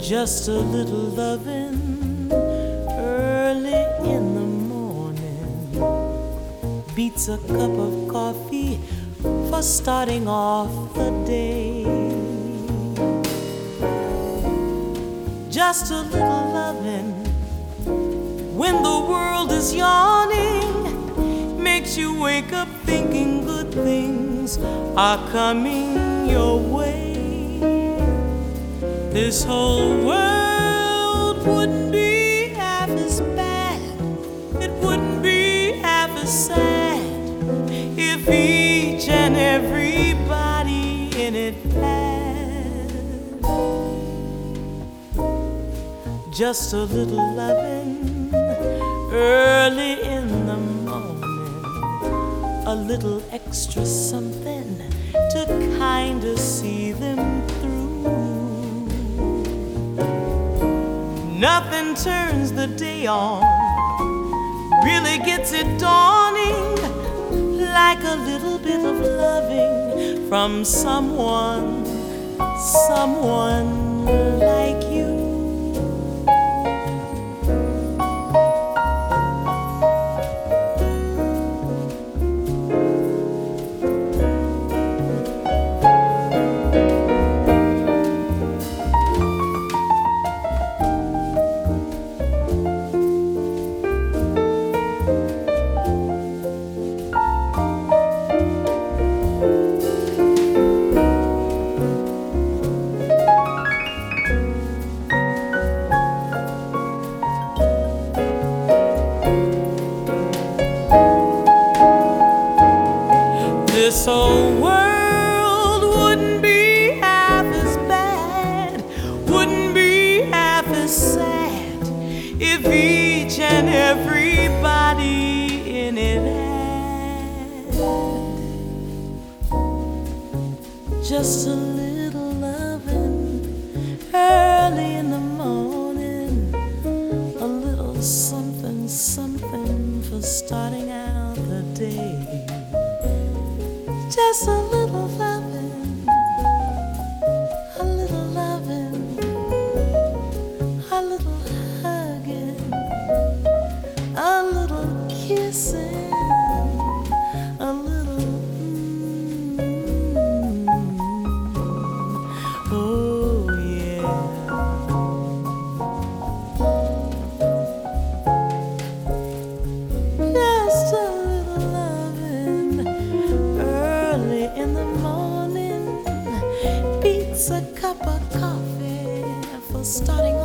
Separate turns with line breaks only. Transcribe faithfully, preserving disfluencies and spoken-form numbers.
Just a little loving early in the morning beats a cup of coffee for starting off the day. Just a little loving when the world is yawning makes you wake up thinking good things are coming your way. This whole world wouldn't be half as bad, it wouldn't be half as sad if each and everybody in it had just a little loving early in the morning, a little extra something to kinda see them through. Nothing turns the day on, really gets it dawning, like a little bit of loving from someone, someone like you. This whole world wouldn't be half as bad, wouldn't be half as sad if each and everybody in it had just a little loving early in the morning, a little something, something for starting out the day. Just a little loving, a little loving, a little hugging, a little kissing, a little mm, oh yeah. Just a little loving in the morning beats a cup of coffee for starting